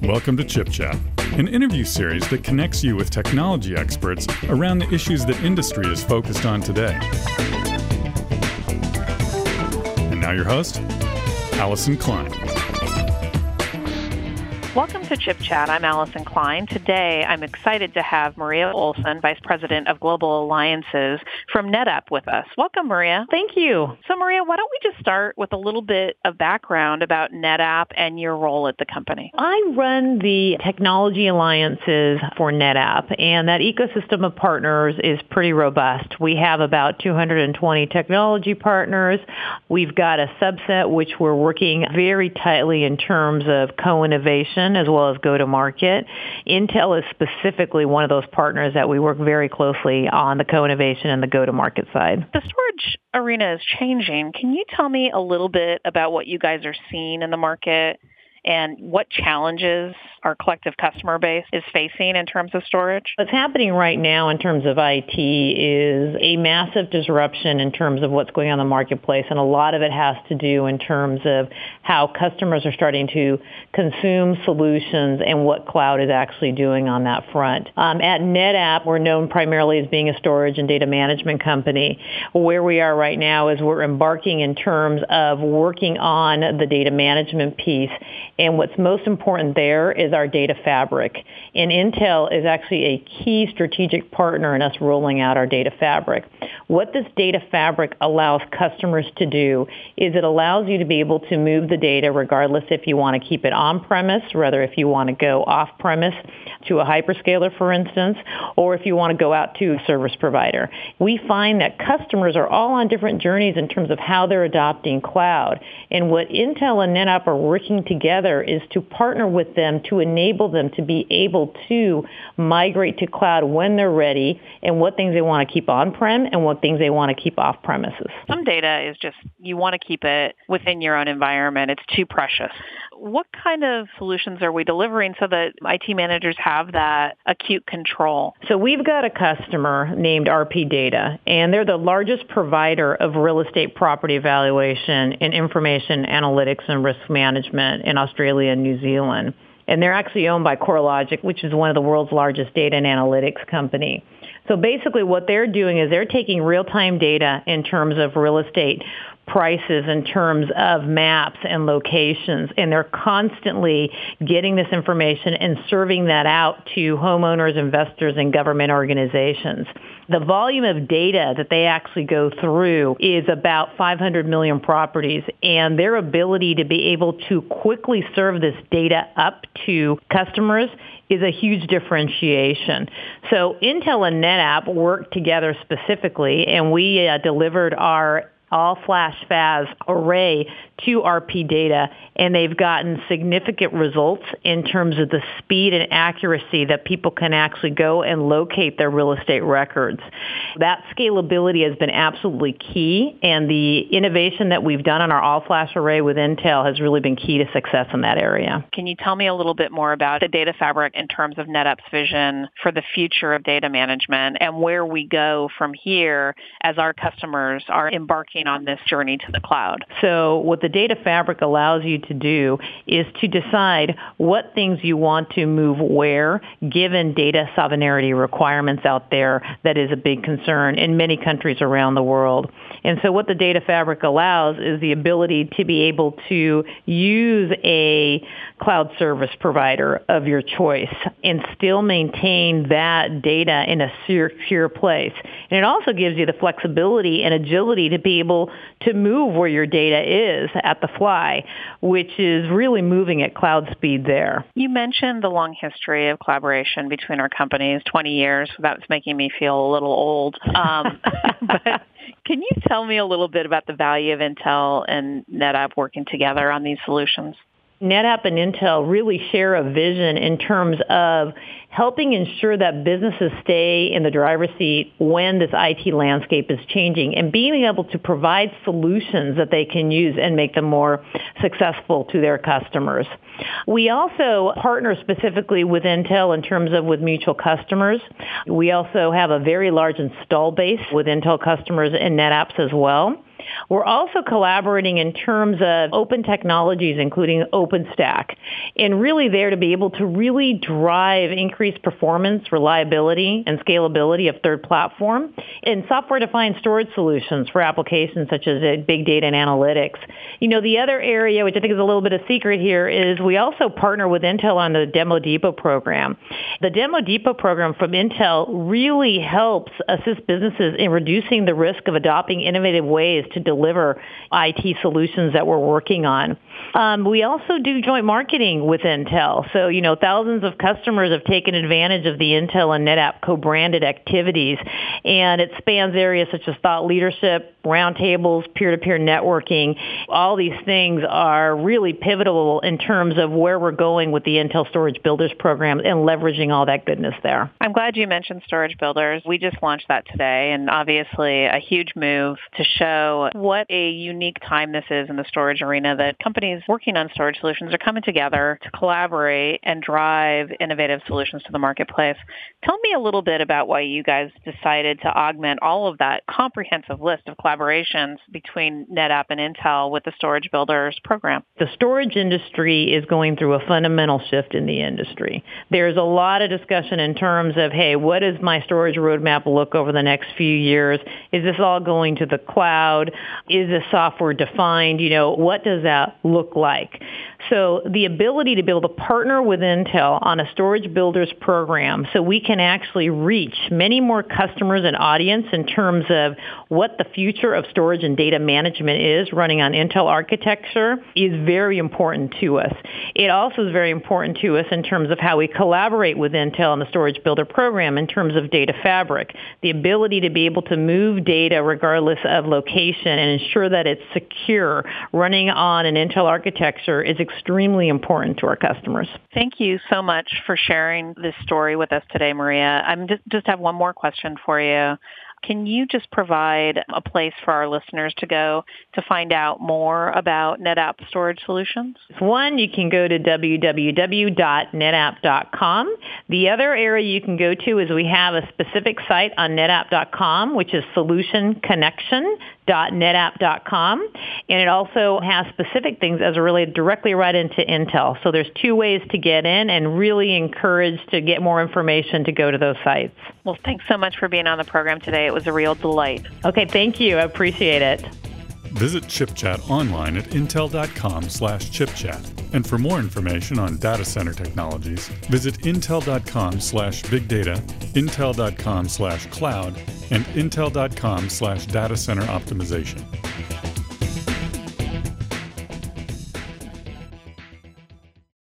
Welcome to Chip Chat, an interview series that connects you with technology experts around the issues that industry is focused on today. And now your host, Allison Klein. Welcome to Chip Chat. I'm Allison Klein. Today, I'm excited to have Maria Olson, Vice President of Global Alliances from NetApp with us. Welcome, Maria. Thank you. So, Maria, why don't we just start with a little bit of background about NetApp and your role at the company? I run the technology alliances for NetApp, and that ecosystem of partners is pretty robust. We have about 220 technology partners. We've got a subset which we're working very tightly in terms of co-innovation as well as go-to-market. Intel is specifically one of those partners that we work very closely on the co-innovation and the go-to-market side. The storage arena is changing. Can you tell me a little bit about what you guys are seeing in the market and what challenges our collective customer base is facing in terms of storage? What's happening right now in terms of IT is a massive disruption in terms of what's going on in the marketplace, and a lot of it has to do in terms of how customers are starting to consume solutions and what cloud is actually doing on that front. At NetApp, we're known primarily as being a storage and data management company. Where we are right now is we're embarking in terms of working on the data management piece. And what's most important there is our data fabric. And Intel is actually a key strategic partner in us rolling out our data fabric. What this data fabric allows customers to do is it allows you to be able to move the data regardless if you want to keep it on-premise, rather if you want to go off-premise to a hyperscaler, for instance, or if you want to go out to a service provider. We find that customers are all on different journeys in terms of how they're adopting cloud. And what Intel and NetApp are working together is to partner with them to enable them to be able to migrate to cloud when they're ready and what things they want to keep on-prem and what things they want to keep off-premises. Some data is just, you want to keep it within your own environment. It's too precious. What kind of solutions are we delivering so that IT managers have that acute control? So we've got a customer named RP Data, and they're the largest provider of real estate property evaluation and information analytics and risk management in Australia and New Zealand. And they're actually owned by CoreLogic, which is one of the world's largest data and analytics company. So basically what they're doing is they're taking real-time data in terms of real estate prices, in terms of maps and locations, and they're constantly getting this information and serving that out to homeowners, investors, and government organizations. The volume of data that they actually go through is about 500 million properties, and their ability to be able to quickly serve this data up to customers is a huge differentiation. So Intel and NetApp worked together specifically, and we delivered our all-flash FAS array to RP Data, and they've gotten significant results in terms of the speed and accuracy that people can actually go and locate their real estate records. That scalability has been absolutely key, and the innovation that we've done on our all-flash array with Intel has really been key to success in that area. Can you tell me a little bit more about the data fabric in terms of NetApp's vision for the future of data management and where we go from here as our customers are embarking on this journey to the cloud? So what the data fabric allows you to do is to decide what things you want to move where, given data sovereignty requirements out there that is a big concern in many countries around the world. And so what the data fabric allows is the ability to be able to use a cloud service provider of your choice and still maintain that data in a secure place. And it also gives you the flexibility and agility to be able to move where your data is at the fly, which is really moving at cloud speed there. You mentioned the long history of collaboration between our companies, 20 years. That's making me feel a little old. But can you tell me a little bit about the value of Intel and NetApp working together on these solutions? NetApp and Intel really share a vision in terms of helping ensure that businesses stay in the driver's seat when this IT landscape is changing and being able to provide solutions that they can use and make them more successful to their customers. We also partner specifically with Intel in terms of with mutual customers. We also have a very large install base with Intel customers and NetApps as well. We're also collaborating in terms of open technologies, including OpenStack, and really there to be able to really drive increased performance, reliability, and scalability of third platform and software-defined storage solutions for applications such as big data and analytics. The other area, which I think is a little bit of secret here, is we also partner with Intel on the Demo Depot program. The Demo Depot program from Intel really helps assist businesses in reducing the risk of adopting innovative ways to deliver IT solutions that we're working on. We also do joint marketing with Intel. So, thousands of customers have taken advantage of the Intel and NetApp co-branded activities, and it spans areas such as thought leadership, roundtables, peer-to-peer networking. All these things are really pivotal in terms of where we're going with the Intel Storage Builders program and leveraging all that goodness there. I'm glad you mentioned Storage Builders. We just launched that today, and obviously a huge move to show what a unique time this is in the storage arena, that companies working on storage solutions are coming together to collaborate and drive innovative solutions to the marketplace. Tell me a little bit about why you guys decided to augment all of that comprehensive list of collaborations between NetApp and Intel with the Storage Builders program. The storage industry is going through a fundamental shift in the industry. There's a lot of discussion in terms of, hey, what does my storage roadmap look over the next few years? Is this all going to the cloud? Is this software defined? What does that look like? So the ability to be able to partner with Intel on a Storage Builders program so we can actually reach many more customers and audience in terms of what the future of storage and data management is running on Intel architecture is very important to us. It also is very important to us in terms of how we collaborate with Intel on the Storage Builder program in terms of data fabric. The ability to be able to move data regardless of location and ensure that it's secure running on an Intel architecture is extremely important to our customers. Thank you so much for sharing this story with us today, Maria. I just have one more question for you. Can you just provide a place for our listeners to go to find out more about NetApp storage solutions? One, you can go to www.netapp.com. The other area you can go to is we have a specific site on netapp.com, which is solutionconnection.netapp.com. And it also has specific things as related directly right into Intel. So there's two ways to get in, and really encouraged to get more information to go to those sites. Well, thanks so much for being on the program today. It was a real delight. Okay, thank you. I appreciate it. Visit ChipChat online at intel.com/chipchat. And for more information on data center technologies, visit intel.com/bigdata, intel.com/cloud, and intel.com/datacenter optimization.